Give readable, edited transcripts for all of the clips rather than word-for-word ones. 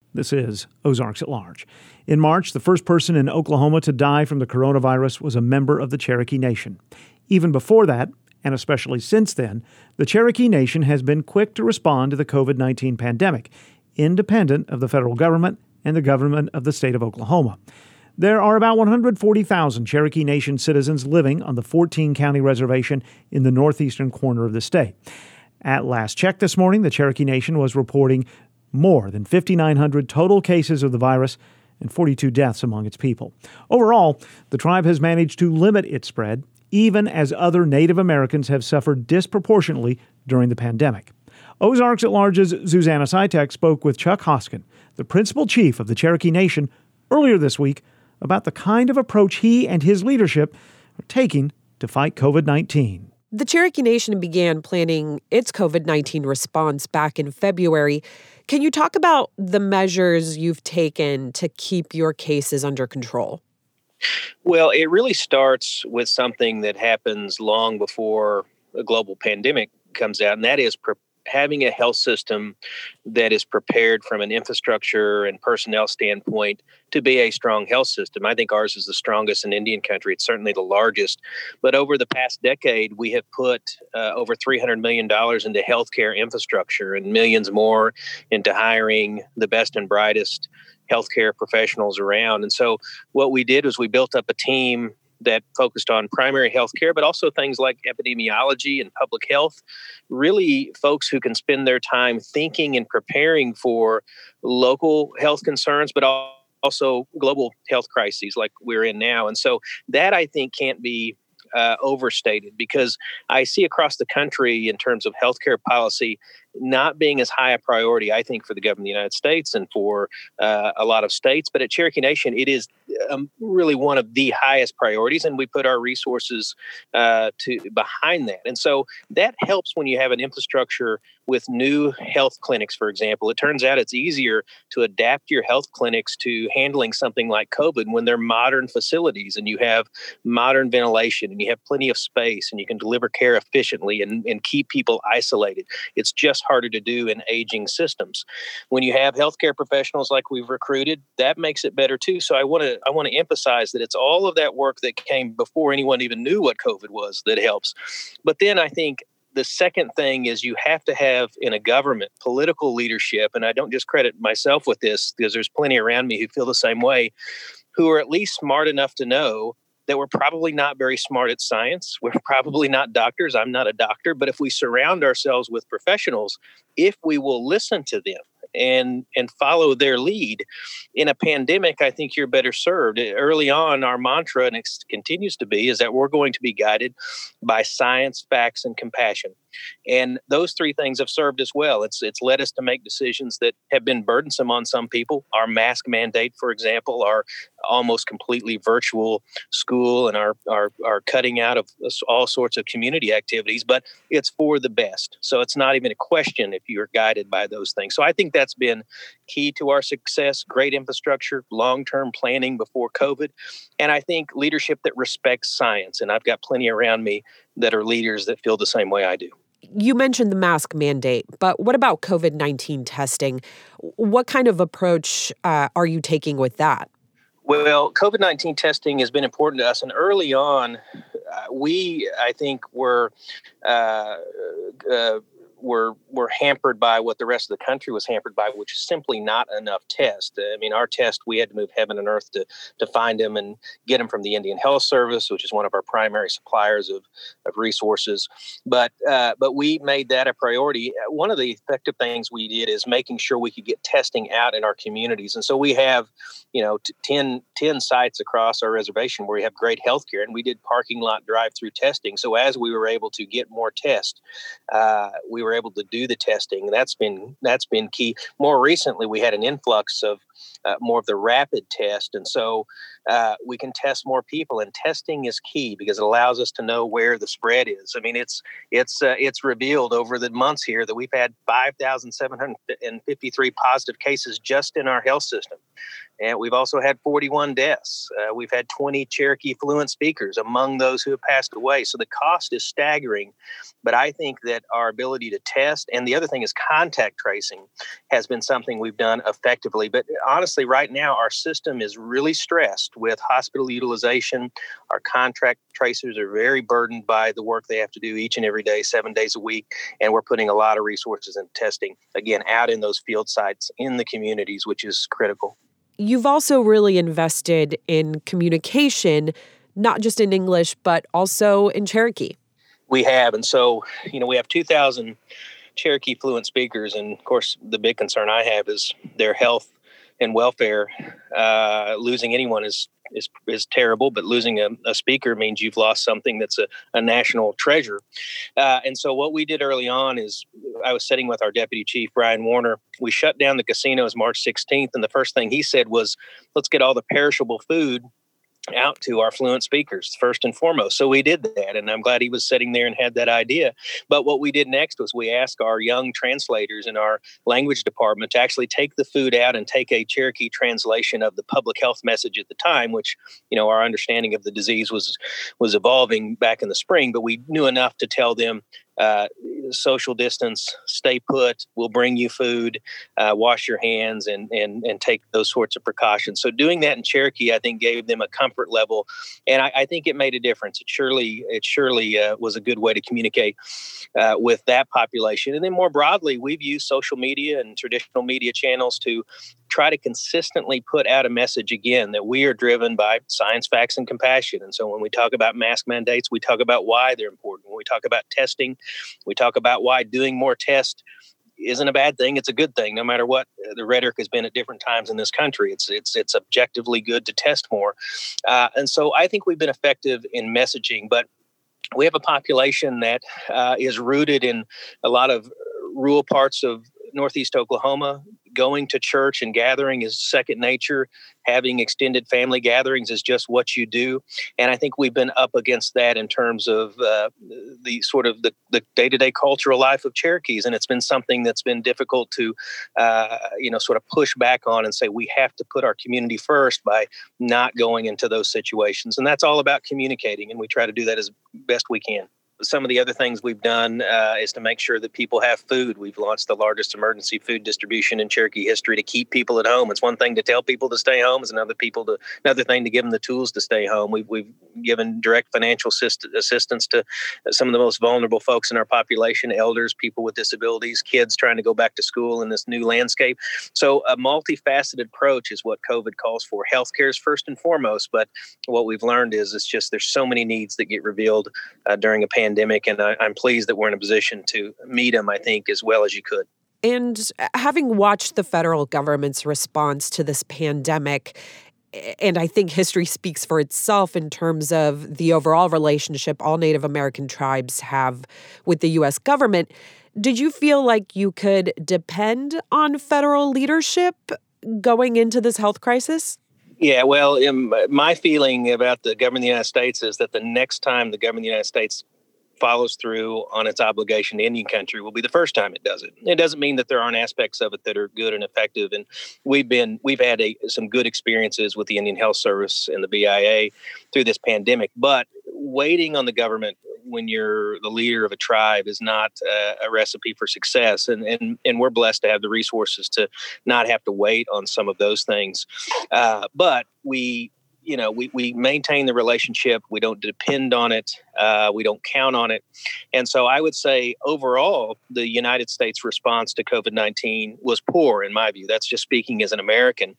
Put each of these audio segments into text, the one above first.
This is Ozarks at Large. In March, the first person in Oklahoma to die from the coronavirus was a member of the Cherokee Nation. Even before that, and especially since then, the Cherokee Nation has been quick to respond to the COVID-19 pandemic, independent of the federal government and the government of the state of Oklahoma. There are about 140,000 Cherokee Nation citizens living on the 14-county reservation in the northeastern corner of the state. At last check this morning, the Cherokee Nation was reporting more than 5,900 total cases of the virus and 42 deaths among its people. Overall, the tribe has managed to limit its spread, even as other Native Americans have suffered disproportionately during the pandemic. Ozarks at Large's Susanna Sitek spoke with Chuck Hoskin, the principal chief of the Cherokee Nation, earlier this week about the kind of approach he and his leadership are taking to fight COVID-19. The Cherokee Nation began planning its COVID-19 response back in February. Can you talk about the measures you've taken to keep your cases under control? Well, it really starts with something that happens long before a global pandemic comes out, and that is having a health system that is prepared from an infrastructure and personnel standpoint to be a strong health system. I think ours is the strongest in Indian country. It's certainly the largest. But over the past decade, we have put over $300 million into healthcare infrastructure and millions more into hiring the best and brightest healthcare professionals around. And so what we did was we built up a team that focused on primary health care, but also things like epidemiology and public health, really folks who can spend their time thinking and preparing for local health concerns, but also global health crises like we're in now. And so that, I think, can't be overstated, because I see across the country in terms of healthcare policy not being as high a priority, I think, for the government of the United States and for a lot of states. But at Cherokee Nation, it is really one of the highest priorities, and we put our resources behind that. And so that helps when you have an infrastructure with new health clinics, for example. It turns out it's easier to adapt your health clinics to handling something like COVID when they're modern facilities and you have modern ventilation and you have plenty of space and you can deliver care efficiently and keep people isolated. It's just harder to do in aging systems. When you have healthcare professionals like we've recruited, that makes it better too. So I want to emphasize that it's all of that work that came before anyone even knew what COVID was that helps. But then I think the second thing is you have to have in a government political leadership, and I don't just credit myself with this because there's plenty around me who feel the same way, who are at least smart enough to know that we're probably not very smart at science. We're probably not doctors. I'm not a doctor. But if we surround ourselves with professionals, if we will listen to them and follow their lead in a pandemic, I think you're better served. Early on, our mantra, and it continues to be, is that we're going to be guided by science, facts, and compassion. And those three things have served us well. It's led us to make decisions that have been burdensome on some people. Our mask mandate, for example, our almost completely virtual school, and our cutting out of all sorts of community activities, but it's for the best. So it's not even a question if you're guided by those things. So I think that's been key to our success: great infrastructure, long-term planning before COVID, and I think leadership that respects science. And I've got plenty around me that are leaders that feel the same way I do. You mentioned the mask mandate, but what about COVID-19 testing? What kind of approach are you taking with that? Well, COVID-19 testing has been important to us. And early on, I think, were hampered by what the rest of the country was hampered by, which is simply not enough tests. I mean, our test, we had to move heaven and earth to find them and get them from the Indian Health Service, which is one of our primary suppliers of resources. But we made that a priority. One of the effective things we did is making sure we could get testing out in our communities. And so we have, 10 sites across our reservation where we have great healthcare, and we did parking lot drive-through testing. So as we were able to get more tests, we were able to do the testing. That's been key. More recently, we had an influx of more of the rapid test. And so we can test more people, and testing is key because it allows us to know where the spread is. I mean, it's revealed over the months here that we've had 5,753 positive cases just in our health system. And we've also had 41 deaths. We've had 20 Cherokee fluent speakers among those who have passed away. So the cost is staggering. But I think that our ability to test, and the other thing is contact tracing, has been something we've done effectively. But honestly, right now, our system is really stressed with hospital utilization. Our contract tracers are very burdened by the work they have to do each and every day, 7 days a week. And we're putting a lot of resources into testing, again, out in those field sites in the communities, which is critical. You've also really invested in communication, not just in English, but also in Cherokee. We have. And so, we have 2,000 Cherokee fluent speakers. And of course, the big concern I have is their health and welfare. Losing anyone is terrible, but losing a speaker means you've lost something that's a national treasure. And so what we did early on is I was sitting with our deputy chief, Brian Warner. We shut down the casinos March 16th. And the first thing he said was, let's get all the perishable food out to our fluent speakers first and foremost. So we did that, and I'm glad he was sitting there and had that idea. But what we did next was we asked our young translators in our language department to actually take the food out and take a Cherokee translation of the public health message at the time, which, our understanding of the disease was evolving back in the spring, but we knew enough to tell them, social distance, stay put, we'll bring you food, wash your hands, and take those sorts of precautions. So doing that in Cherokee, I think, gave them a comfort level, and I think it made a difference. It surely was a good way to communicate with that population. And then more broadly, we've used social media and traditional media channels to try to consistently put out a message again that we are driven by science, facts, and compassion. And so when we talk about mask mandates, we talk about why they're important. When we talk about testing, we talk about why doing more tests isn't a bad thing. It's a good thing, no matter what the rhetoric has been at different times in this country. It's objectively good to test more. And so I think we've been effective in messaging, but we have a population that is rooted in a lot of rural parts of Northeast Oklahoma. Going to church and gathering is second nature. Having extended family gatherings is just what you do. And I think we've been up against that in terms of the sort of the day-to-day cultural life of Cherokees. And it's been something that's been difficult to, sort of push back on and say we have to put our community first by not going into those situations. And that's all about communicating. And we try to do that as best we can. Some of the other things we've done is to make sure that people have food. We've launched the largest emergency food distribution in Cherokee history to keep people at home. It's one thing to tell people to stay home. It's another thing to give them the tools to stay home. We've given direct financial assistance to some of the most vulnerable folks in our population, elders, people with disabilities, kids trying to go back to school in this new landscape. So a multifaceted approach is what COVID calls for. Healthcare is first and foremost, but what we've learned is there's so many needs that get revealed during a pandemic, and I'm pleased that we're in a position to meet them, I think, as well as you could. And having watched the federal government's response to this pandemic, and I think history speaks for itself in terms of the overall relationship all Native American tribes have with the U.S. government, did you feel like you could depend on federal leadership going into this health crisis? Yeah, well, my feeling about the government of the United States is that the next time the government of the United States follows through on its obligation to Indian country will be the first time it does it. It doesn't mean that there aren't aspects of it that are good and effective. And we've had some good experiences with the Indian Health Service and the BIA through this pandemic. But waiting on the government when you're the leader of a tribe is not a recipe for success. And we're blessed to have the resources to not have to wait on some of those things. But we maintain the relationship. We don't depend on it. We don't count on it. And so I would say overall, the United States response to COVID-19 was poor, in my view. That's just speaking as an American.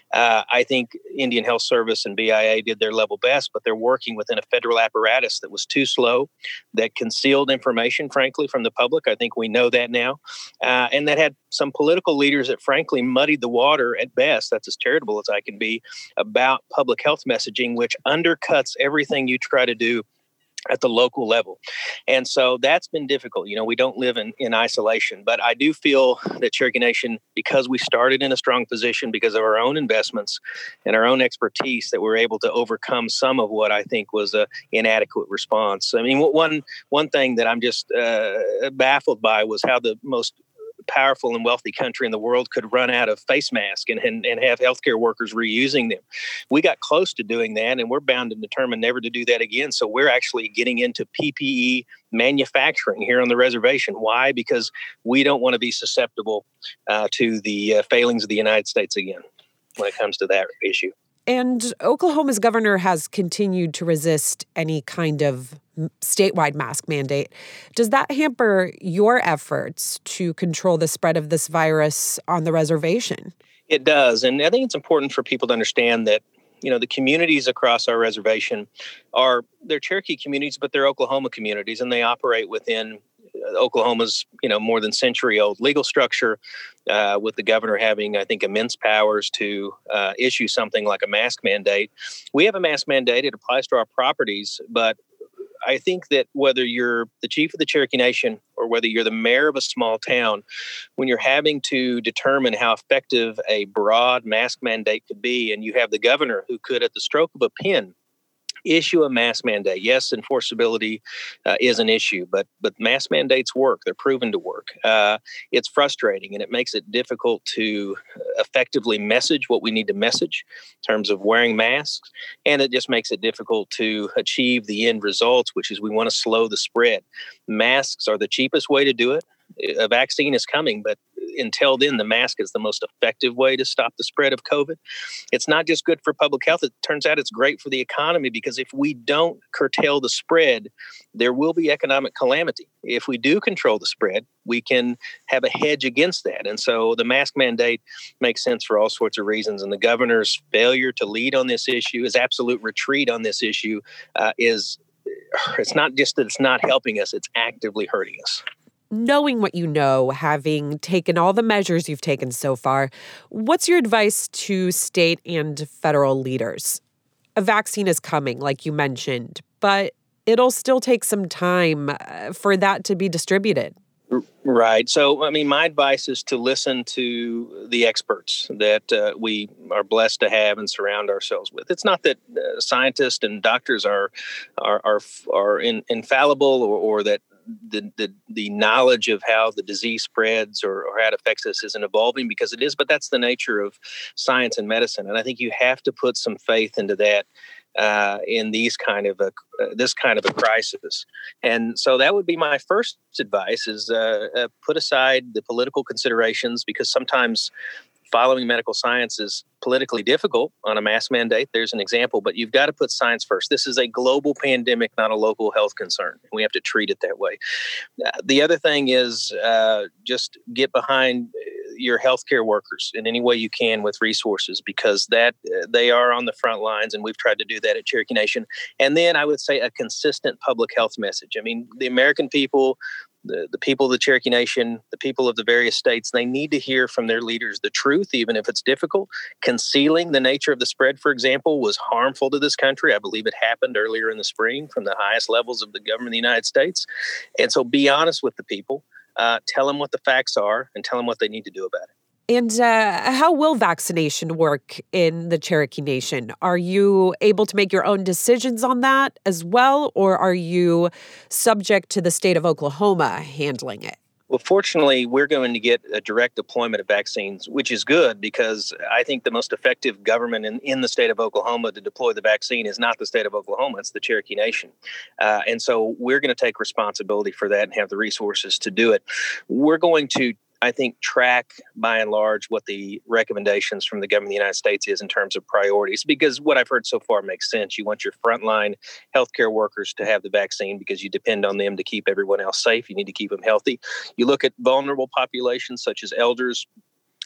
I think Indian Health Service and BIA did their level best, but they're working within a federal apparatus that was too slow, that concealed information, frankly, from the public. I think we know that now. And that had some political leaders that, frankly, muddied the water at best. That's as charitable as I can be about public health messaging, which undercuts everything you try to do at the local level. And so that's been difficult. We don't live in isolation, but I do feel that Cherokee Nation, because we started in a strong position because of our own investments and our own expertise, that we're able to overcome some of what I think was a inadequate response. I mean, one thing that I'm just baffled by was how the most powerful and wealthy country in the world could run out of face masks and have healthcare workers reusing them. We got close to doing that, and we're bound and determined never to do that again. So we're actually getting into PPE manufacturing here on the reservation. Why? Because we don't want to be susceptible to the failings of the United States again when it comes to that issue. And Oklahoma's governor has continued to resist any kind of statewide mask mandate. Does that hamper your efforts to control the spread of this virus on the reservation? It does. And I think it's important for people to understand that, the communities across our reservation they're Cherokee communities, but they're Oklahoma communities, and they operate within Oklahoma's, more than century-old legal structure, with the governor having, I think, immense powers to issue something like a mask mandate. We have a mask mandate. It applies to our properties, but I think that whether you're the chief of the Cherokee Nation or whether you're the mayor of a small town, when you're having to determine how effective a broad mask mandate could be, and you have the governor who could, at the stroke of a pen, issue a mask mandate. Yes, enforceability is an issue, but mask mandates work. They're proven to work. It's frustrating, and it makes it difficult to effectively message what we need to message in terms of wearing masks, and it just makes it difficult to achieve the end results, which is we want to slow the spread. Masks are the cheapest way to do it. A vaccine is coming, but until then, the mask is the most effective way to stop the spread of COVID. It's not just good for public health. It turns out it's great for the economy, because if we don't curtail the spread, there will be economic calamity. If we do control the spread, we can have a hedge against that. And so the mask mandate makes sense for all sorts of reasons. And the governor's failure to lead on this issue, his absolute retreat on this issue, it's not just that it's not helping us, it's actively hurting us. Knowing what you know, having taken all the measures you've taken so far, what's your advice to state and federal leaders? A vaccine is coming, like you mentioned, but it'll still take some time for that to be distributed. Right. So, my advice is to listen to the experts that we are blessed to have and surround ourselves with. It's not that scientists and doctors are infallible, or that the knowledge of how the disease spreads or how it affects us isn't evolving, because it is, but that's the nature of science and medicine. And I think you have to put some faith into that in this kind of a crisis. And so that would be my first advice, is put aside the political considerations, because sometimes following medical science is politically difficult on a mask mandate. There's an example, but you've got to put science first. This is a global pandemic, not a local health concern. We have to treat it that way. The other thing is just get behind your healthcare workers in any way you can with resources, because they are on the front lines, and we've tried to do that at Cherokee Nation. And then I would say a consistent public health message. The American people, the people of the Cherokee Nation, the people of the various states, they need to hear from their leaders the truth, even if it's difficult. Concealing the nature of the spread, for example, was harmful to this country. I believe it happened earlier in the spring from the highest levels of the government of the United States. And so be honest with the people. Tell them what the facts are, and tell them what they need to do about it. And how will vaccination work in the Cherokee Nation? Are you able to make your own decisions on that as well, or are you subject to the state of Oklahoma handling it? Well, fortunately, we're going to get a direct deployment of vaccines, which is good, because I think the most effective government in the state of Oklahoma to deploy the vaccine is not the state of Oklahoma, it's the Cherokee Nation. And so we're going to take responsibility for that and have the resources to do it. We're going to, I think, track by and large what the recommendations from the government of the United States is in terms of priorities, because what I've heard so far makes sense. You want your frontline healthcare workers to have the vaccine because you depend on them to keep everyone else safe. You need to keep them healthy. You look at vulnerable populations such as elders,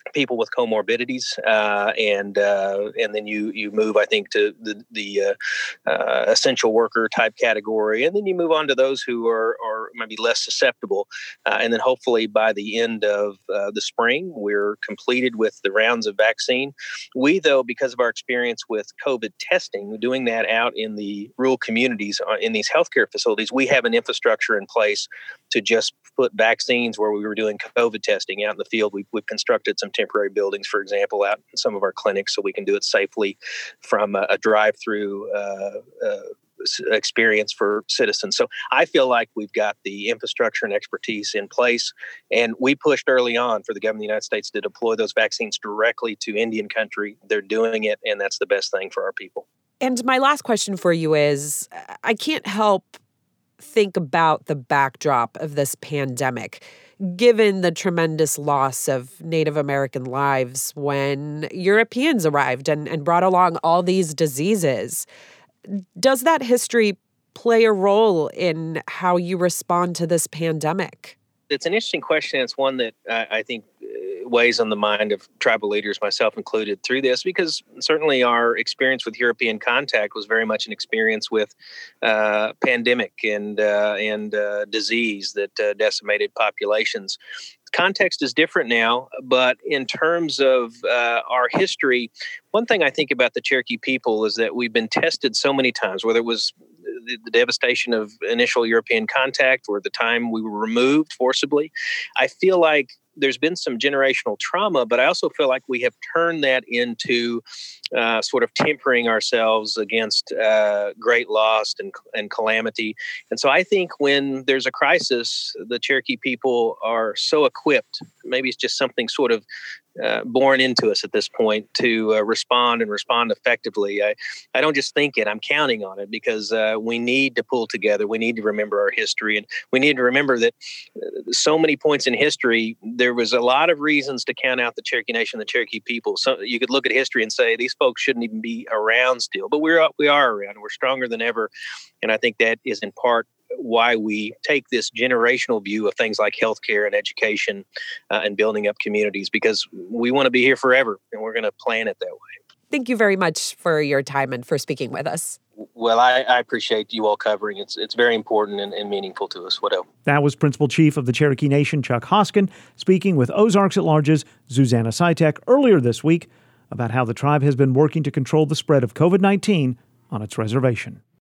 people with comorbidities, and then you move, I think, to the essential worker type category, and then you move on to those who are maybe less susceptible, and then hopefully by the end of the spring, we're completed with the rounds of vaccine. We, though, because of our experience with COVID testing, doing that out in the rural communities, in these healthcare facilities, we have an infrastructure in place to just put vaccines where we were doing COVID testing out in the field. We've constructed some temporary buildings, for example, out in some of our clinics so we can do it safely from a drive-through experience for citizens. So I feel like we've got the infrastructure and expertise in place, and we pushed early on for the government of the United States to deploy those vaccines directly to Indian country. They're doing it, and that's the best thing for our people. And my last question for you is, I can't help think about the backdrop of this pandemic, given the tremendous loss of Native American lives when Europeans arrived and brought along all these diseases. Does that history play a role in how you respond to this pandemic? It's an interesting question. It's one that I think weighs on the mind of tribal leaders, myself included, through this, because certainly our experience with European contact was very much an experience with pandemic and disease that decimated populations. Context is different now, but in terms of our history, one thing I think about the Cherokee people is that we've been tested so many times, whether it was the devastation of initial European contact or the time we were removed forcibly. I feel like there's been some generational trauma, but I also feel like we have turned that into sort of tempering ourselves against great loss and calamity. And so I think when there's a crisis, the Cherokee people are so equipped, maybe it's just something sort of born into us at this point to respond effectively. I don't just think it, I'm counting on it, because we need to pull together. We need to remember our history, and we need to remember that so many points in history, there was a lot of reasons to count out the Cherokee Nation, the Cherokee people. So you could look at history and say these folks shouldn't even be around still, but we are around, and we're stronger than ever. And I think that is in part why we take this generational view of things like healthcare and education and building up communities, because we want to be here forever, and we're going to plan it that way. Thank you very much for your time and for speaking with us. Well, I appreciate you all covering. It's very important and meaningful to us. What else? That was Principal Chief of the Cherokee Nation, Chuck Hoskin, speaking with Ozarks at Large's Zuzanna Sitek earlier this week about how the tribe has been working to control the spread of COVID-19 on its reservation.